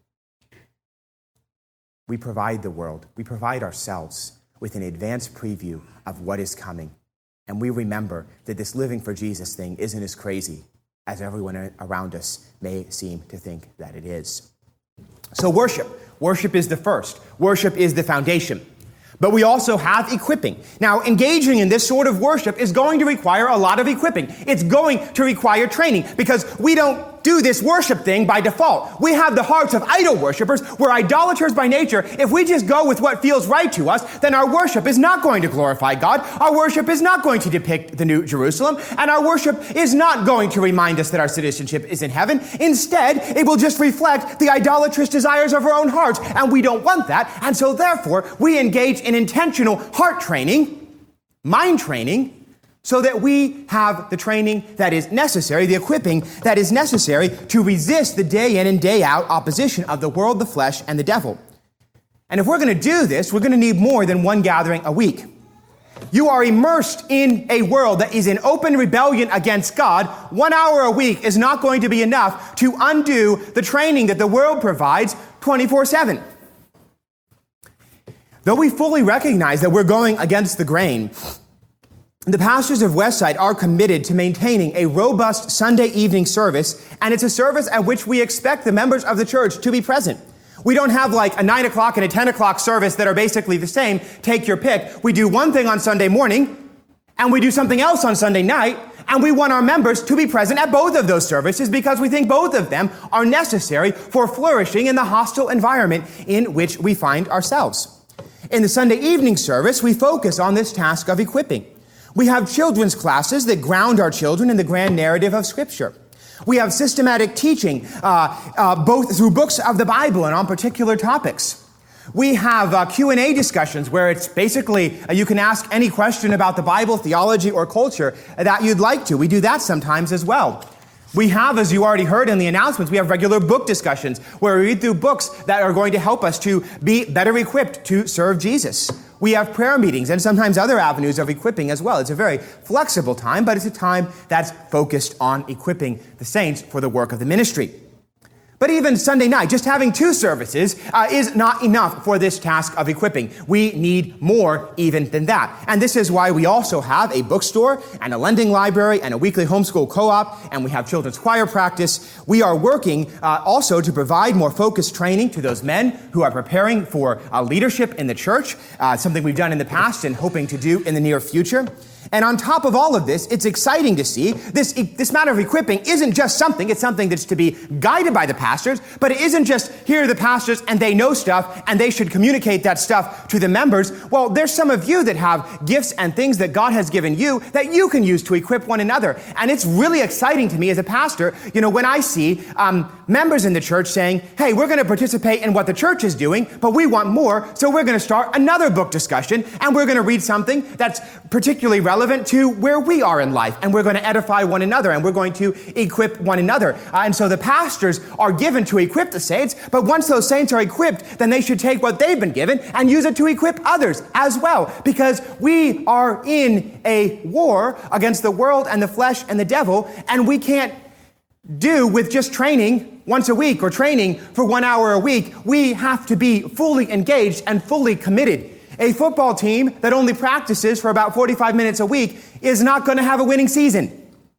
we provide the world, we provide ourselves with an advanced preview of what is coming. And we remember that this living for Jesus thing isn't as crazy as everyone around us may seem to think that it is. So worship. Worship is the first. Worship is the foundation. But we also have equipping. Now, engaging in this sort of worship is going to require a lot of equipping. It's going to require training because we don't do this worship thing by default. We have the hearts of idol worshipers. We're idolaters by nature. If we just go with what feels right to us, then our worship is not going to glorify God. Our worship is not going to depict the New Jerusalem. And our worship is not going to remind us that our citizenship is in heaven. Instead, it will just reflect the idolatrous desires of our own hearts. And we don't want that. And so therefore, we engage in intentional heart training, mind training, so that we have the training that is necessary, the equipping that is necessary to resist the day in and day out opposition of the world, the flesh, and the devil. And if we're going to do this, we're going to need more than one gathering a week. You are immersed in a world that is in open rebellion against God. One hour a week is not going to be enough to undo the training that the world provides twenty-four seven. Though we fully recognize that we're going against the grain, the pastors of Westside are committed to maintaining a robust Sunday evening service, and it's a service at which we expect the members of the church to be present. We don't have like a nine o'clock and a ten o'clock service that are basically the same. Take your pick. We do one thing on Sunday morning, and we do something else on Sunday night, and we want our members to be present at both of those services because we think both of them are necessary for flourishing in the hostile environment in which we find ourselves. In the Sunday evening service, we focus on this task of equipping. We have children's classes that ground our children in the grand narrative of Scripture. We have systematic teaching, uh, uh, both through books of the Bible and on particular topics. We have uh, Q and A discussions where it's basically, uh, you can ask any question about the Bible, theology, or culture that you'd like to. We do that sometimes as well. We have, as you already heard in the announcements, we have regular book discussions where we read through books that are going to help us to be better equipped to serve Jesus. We have prayer meetings and sometimes other avenues of equipping as well. It's a very flexible time, but it's a time that's focused on equipping the saints for the work of the ministry. But even Sunday night, just having two services uh, is not enough for this task of equipping. We need more even than that. And this is why we also have a bookstore and a lending library and a weekly homeschool co-op, and we have children's choir practice. We are working uh, also to provide more focused training to those men who are preparing for uh, leadership in the church, uh, something we've done in the past and hoping to do in the near future. And on top of all of this, it's exciting to see this, this matter of equipping isn't just something, it's something that's to be guided by the pastor. pastors, but it isn't just here are the pastors and they know stuff and they should communicate that stuff to the members. Well, there's some of you that have gifts and things that God has given you that you can use to equip one another. And it's really exciting to me as a pastor, you know, when I see um, members in the church saying, hey, we're going to participate in what the church is doing, but we want more, so we're going to start another book discussion, and we're going to read something that's particularly relevant to where we are in life, and we're going to edify one another, and we're going to equip one another. Uh, and so the pastors are given to equip the saints, but once those saints are equipped, then they should take what they've been given and use it to equip others as well, because we are in a war against the world and the flesh and the devil, and we can't do with just training once a week or training for one hour a week. We have to be fully engaged and fully committed. A football team that only practices for about forty-five minutes a week is not going to have a winning season.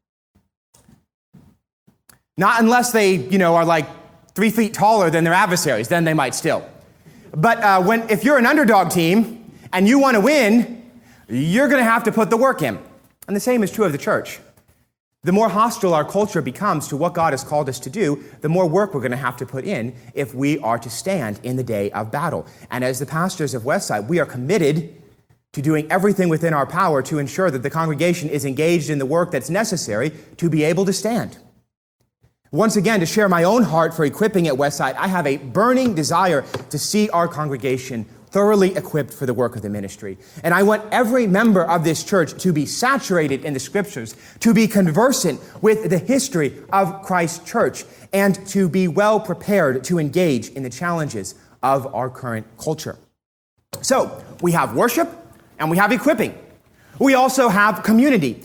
Not unless they, you know, are like three feet taller than their adversaries, then they might still. But uh, when if you're an underdog team and you want to win, you're going to have to put the work in. And the same is true of the church. The more hostile our culture becomes to what God has called us to do, the more work we're going to have to put in if we are to stand in the day of battle. And as the pastors of Westside, we are committed to doing everything within our power to ensure that the congregation is engaged in the work that's necessary to be able to stand. Once again, to share my own heart for equipping at Westside, I have a burning desire to see our congregation thoroughly equipped for the work of the ministry. And I want every member of this church to be saturated in the scriptures, to be conversant with the history of Christ's church, and to be well prepared to engage in the challenges of our current culture. So, we have worship and we have equipping. We also have community.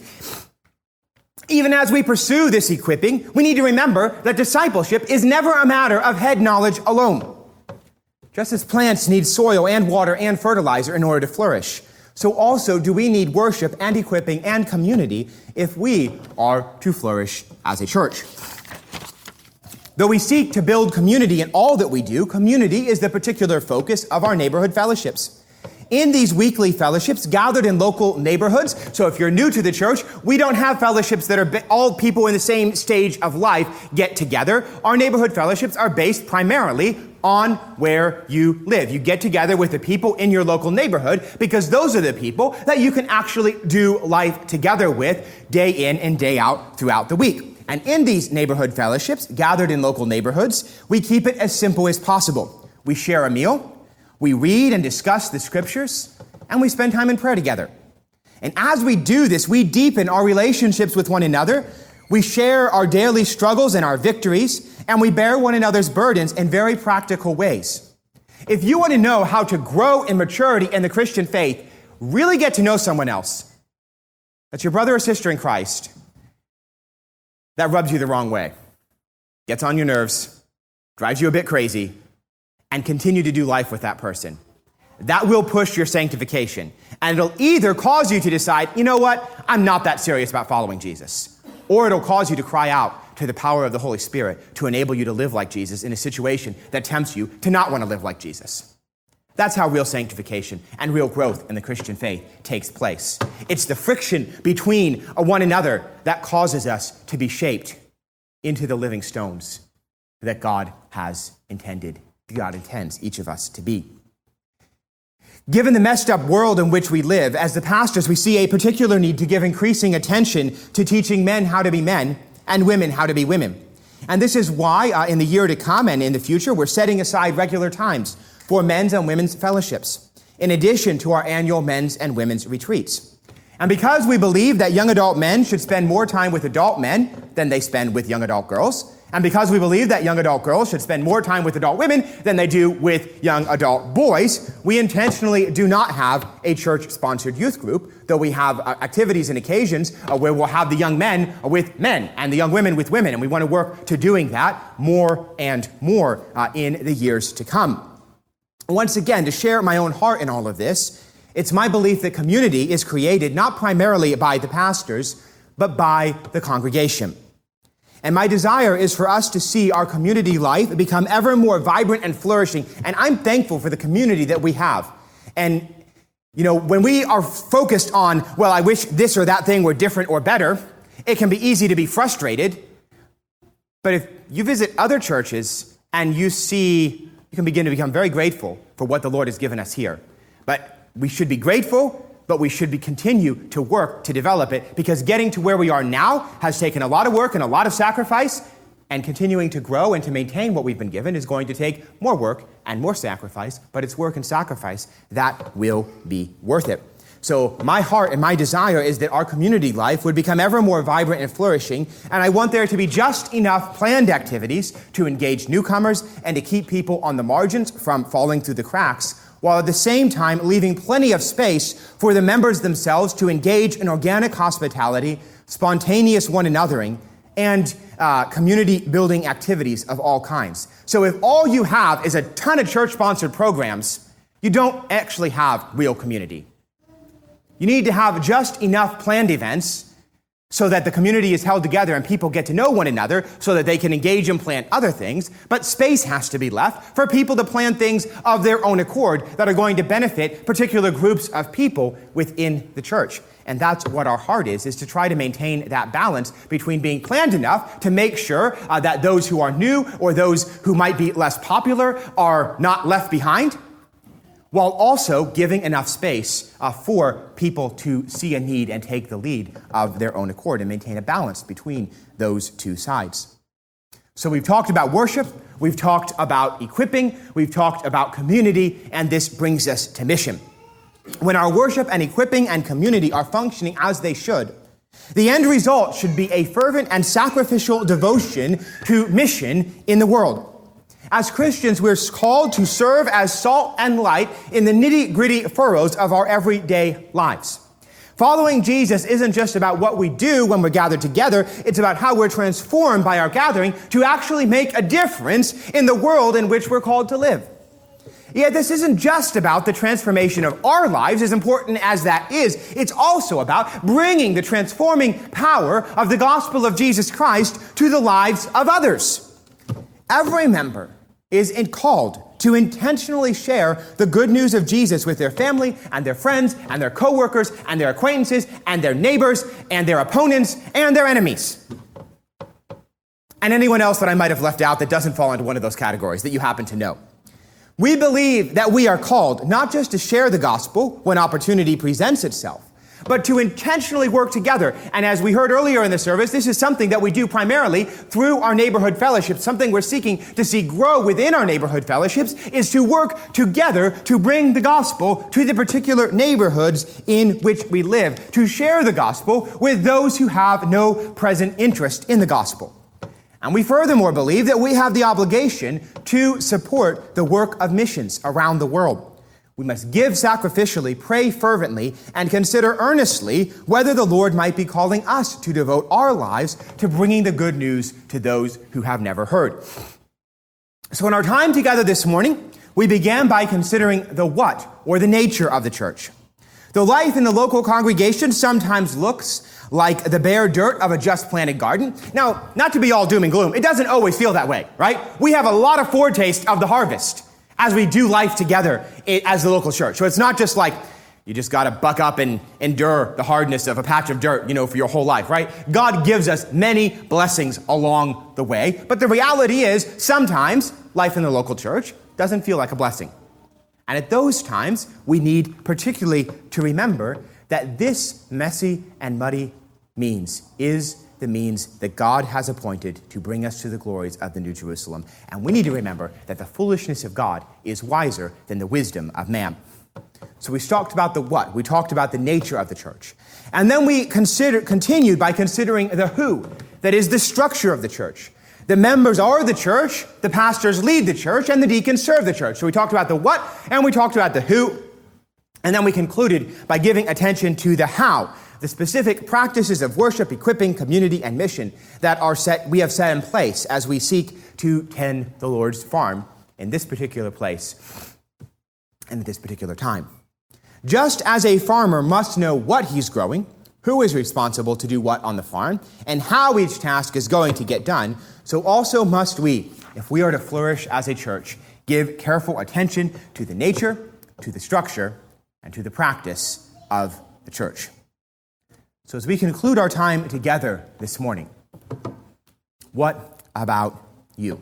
Even as we pursue this equipping, we need to remember that discipleship is never a matter of head knowledge alone. Just as plants need soil and water and fertilizer in order to flourish, so also do we need worship and equipping and community if we are to flourish as a church. Though we seek to build community in all that we do, community is the particular focus of our neighborhood fellowships. In these weekly fellowships gathered in local neighborhoods, so if you're new to the church, we don't have fellowships that are all people in the same stage of life get together. Our neighborhood fellowships are based primarily on where you live. You get together with the people in your local neighborhood because those are the people that you can actually do life together with day in and day out throughout the week. And in these neighborhood fellowships, gathered in local neighborhoods, we keep it as simple as possible. We share a meal, we read and discuss the scriptures, and we spend time in prayer together. And as we do this, we deepen our relationships with one another, we share our daily struggles and our victories, and we bear one another's burdens in very practical ways. If you want to know how to grow in maturity in the Christian faith, really get to know someone else that's your brother or sister in Christ that rubs you the wrong way, gets on your nerves, drives you a bit crazy, and continue to do life with that person. That will push your sanctification. And it'll either cause you to decide, you know what, I'm not that serious about following Jesus. Or it'll cause you to cry out to the power of the Holy Spirit to enable you to live like Jesus in a situation that tempts you to not want to live like Jesus. That's how real sanctification and real growth in the Christian faith takes place. It's the friction between one another that causes us to be shaped into the living stones that God has intended, God intends each of us to be. Given the messed up world in which we live, as the pastors, we see a particular need to give increasing attention to teaching men how to be men and women how to be women. And this is why uh, in the year to come and in the future, we're setting aside regular times for men's and women's fellowships, in addition to our annual men's and women's retreats. And because we believe that young adult men should spend more time with adult men than they spend with young adult girls, and because we believe that young adult girls should spend more time with adult women than they do with young adult boys, we intentionally do not have a church-sponsored youth group, though we have uh, activities and occasions uh, where we'll have the young men with men and the young women with women, and we want to work to doing that more and more uh, in the years to come. Once again, to share my own heart in all of this, it's my belief that community is created not primarily by the pastors, but by the congregation. And my desire is for us to see our community life become ever more vibrant and flourishing. And I'm thankful for the community that we have. And, you know, when we are focused on, well, I wish this or that thing were different or better, it can be easy to be frustrated. But if you visit other churches and you see, you can begin to become very grateful for what the Lord has given us here. But we should be grateful, but we should be continue to work to develop it, because getting to where we are now has taken a lot of work and a lot of sacrifice, and continuing to grow and to maintain what we've been given is going to take more work and more sacrifice, but it's work and sacrifice that will be worth it. So my heart and my desire is that our community life would become ever more vibrant and flourishing, and I want there to be just enough planned activities to engage newcomers and to keep people on the margins from falling through the cracks, while at the same time leaving plenty of space for the members themselves to engage in organic hospitality, spontaneous one-anothering, and uh, community-building activities of all kinds. So if all you have is a ton of church-sponsored programs, you don't actually have real community. You need to have just enough planned events so that the community is held together and people get to know one another so that they can engage and plan other things. But space has to be left for people to plan things of their own accord that are going to benefit particular groups of people within the church. And that's what our heart is, is to try to maintain that balance between being planned enough to make sure uh, that those who are new or those who might be less popular are not left behind, while also giving enough space uh, for people to see a need and take the lead of their own accord and maintain a balance between those two sides. So we've talked about worship, we've talked about equipping, we've talked about community, and this brings us to mission. When our worship and equipping and community are functioning as they should, the end result should be a fervent and sacrificial devotion to mission in the world. As Christians, we're called to serve as salt and light in the nitty-gritty furrows of our everyday lives. Following Jesus isn't just about what we do when we're gathered together, it's about how we're transformed by our gathering to actually make a difference in the world in which we're called to live. Yet this isn't just about the transformation of our lives, as important as that is. It's also about bringing the transforming power of the gospel of Jesus Christ to the lives of others. Every member is called to intentionally share the good news of Jesus with their family and their friends and their coworkers and their acquaintances and their neighbors and their opponents and their enemies. And anyone else that I might have left out that doesn't fall into one of those categories that you happen to know. We believe that we are called not just to share the gospel when opportunity presents itself, but to intentionally work together. And as we heard earlier in the service, this is something that we do primarily through our neighborhood fellowships. Something we're seeking to see grow within our neighborhood fellowships is to work together to bring the gospel to the particular neighborhoods in which we live, to share the gospel with those who have no present interest in the gospel. And we furthermore believe that we have the obligation to support the work of missions around the world. We must give sacrificially, pray fervently, and consider earnestly whether the Lord might be calling us to devote our lives to bringing the good news to those who have never heard. So in our time together this morning, we began by considering the what, or the nature of the church. The life in the local congregation sometimes looks like the bare dirt of a just planted garden. Now, not to be all doom and gloom, it doesn't always feel that way, right? We have a lot of foretaste of the harvest as we do life together as the local church. So it's not just like you just got to buck up and endure the hardness of a patch of dirt, you know, for your whole life, right? God gives us many blessings along the way. But the reality is sometimes life in the local church doesn't feel like a blessing. And at those times, we need particularly to remember that this messy and muddy means is the means that God has appointed to bring us to the glories of the New Jerusalem. And we need to remember that the foolishness of God is wiser than the wisdom of man. So we talked about the what. We talked about the nature of the church. And then we consider, continued by considering the who, that is the structure of the church. The members are the church, the pastors lead the church, and the deacons serve the church. So we talked about the what, and we talked about the who. And then we concluded by giving attention to the how, the specific practices of worship, equipping, community, and mission that are set, we have set in place as we seek to tend the Lord's farm in this particular place and at this particular time. Just as a farmer must know what he's growing, who is responsible to do what on the farm, and how each task is going to get done, so also must we, if we are to flourish as a church, give careful attention to the nature, to the structure, and to the practice of the church. So as we conclude our time together this morning, what about you.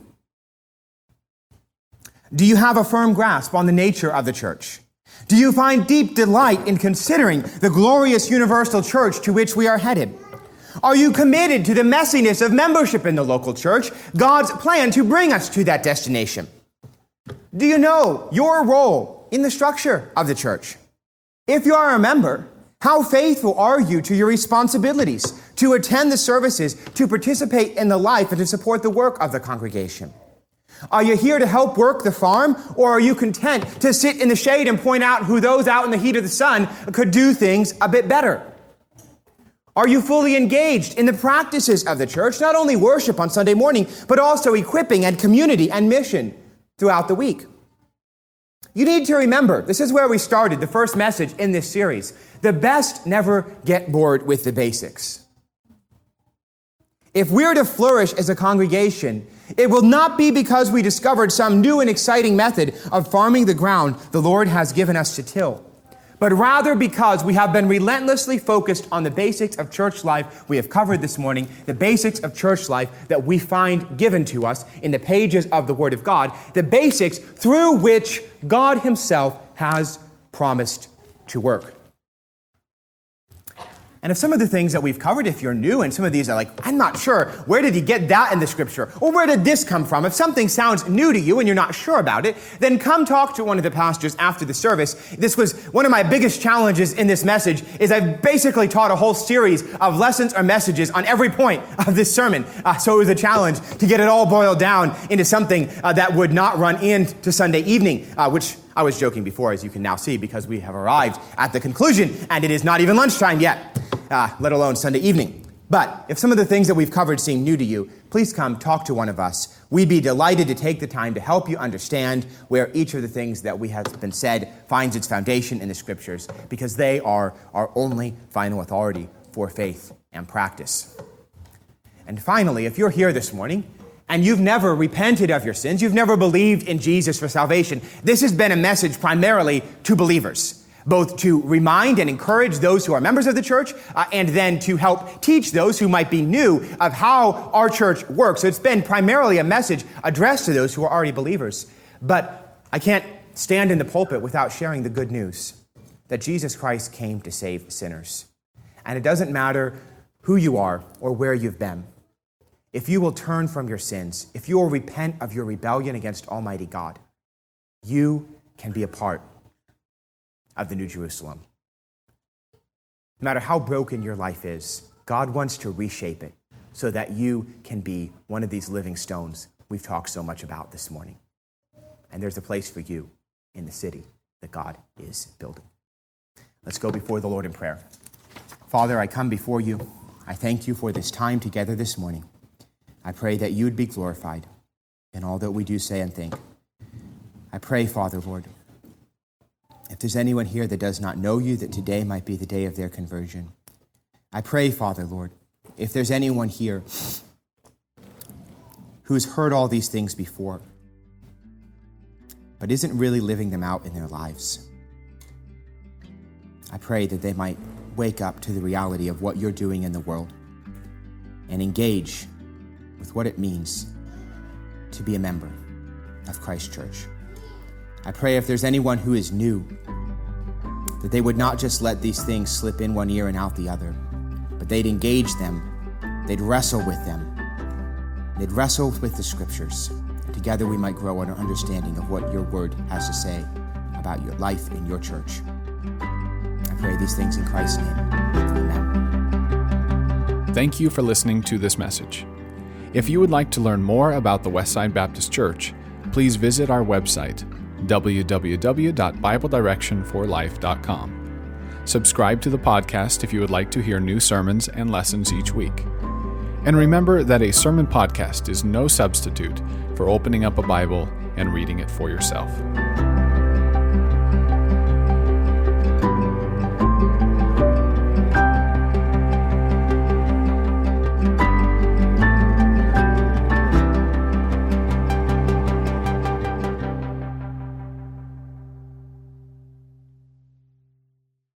Do you have a firm grasp on the nature of the church? Do you find deep delight in considering the glorious universal church to which we are headed? Are you committed to the messiness of membership in the local church, God's plan to bring us to that destination? Do you know your role in the structure of the church? If you are a member, how faithful are you to your responsibilities, to attend the services, to participate in the life, and to support the work of the congregation? Are you here to help work the farm, or are you content to sit in the shade and point out who those out in the heat of the sun could do things a bit better? Are you fully engaged in the practices of the church, not only worship on Sunday morning, but also equipping and community and mission throughout the week? You need to remember, this is where we started the first message in this series. The best never get bored with the basics. If we're to flourish as a congregation, it will not be because we discovered some new and exciting method of farming the ground the Lord has given us to till, but rather because we have been relentlessly focused on the basics of church life we have covered this morning, the basics of church life that we find given to us in the pages of the Word of God, the basics through which God Himself has promised to work. And if some of the things that we've covered, if you're new and some of these are like, I'm not sure, where did he get that in the scripture? Or where did this come from? If something sounds new to you and you're not sure about it, then come talk to one of the pastors after the service. This was one of my biggest challenges in this message, is I've basically taught a whole series of lessons or messages on every point of this sermon. Uh, so it was a challenge to get it all boiled down into something uh, that would not run into Sunday evening, uh, which I was joking before, as you can now see, because we have arrived at the conclusion, and it is not even lunchtime yet, uh, let alone Sunday evening. But if some of the things that we've covered seem new to you, please come talk to one of us. We'd be delighted to take the time to help you understand where each of the things that we have been said finds its foundation in the Scriptures, because they are our only final authority for faith and practice. And finally, if you're here this morning, and you've never repented of your sins, you've never believed in Jesus for salvation, this has been a message primarily to believers, both to remind and encourage those who are members of the church, uh, and then to help teach those who might be new of how our church works. So it's been primarily a message addressed to those who are already believers. But I can't stand in the pulpit without sharing the good news that Jesus Christ came to save sinners. And it doesn't matter who you are or where you've been. If you will turn from your sins, if you will repent of your rebellion against Almighty God, you can be a part of the New Jerusalem. No matter how broken your life is, God wants to reshape it so that you can be one of these living stones we've talked so much about this morning. And there's a place for you in the city that God is building. Let's go before the Lord in prayer. Father, I come before you. I thank you for this time together this morning. I pray that you would be glorified in all that we do say and think. I pray, Father, Lord, if there's anyone here that does not know you, that today might be the day of their conversion. I pray, Father, Lord, if there's anyone here who's heard all these things before, but isn't really living them out in their lives, I pray that they might wake up to the reality of what you're doing in the world and engage with what it means to be a member of Christ Church. I pray if there's anyone who is new, that they would not just let these things slip in one ear and out the other, but they'd engage them, they'd wrestle with them, they'd wrestle with the Scriptures. Together we might grow an understanding of what your word has to say about your life in your church. I pray these things in Christ's name. Amen. Thank you for listening to this message. If you would like to learn more about the Westside Baptist Church, please visit our website, w w w dot bible direction for life dot com. Subscribe to the podcast if you would like to hear new sermons and lessons each week. And remember that a sermon podcast is no substitute for opening up a Bible and reading it for yourself.